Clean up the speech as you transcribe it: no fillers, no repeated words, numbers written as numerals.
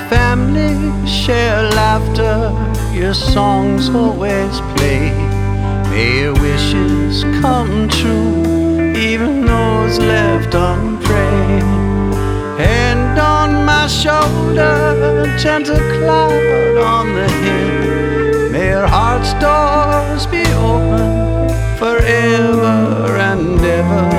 family share laughter, your songs always play. May your wishes come true, even those left unprayed. Hand on my shoulder, gentle cloud on the hill. May your heart's doors be open forever and ever.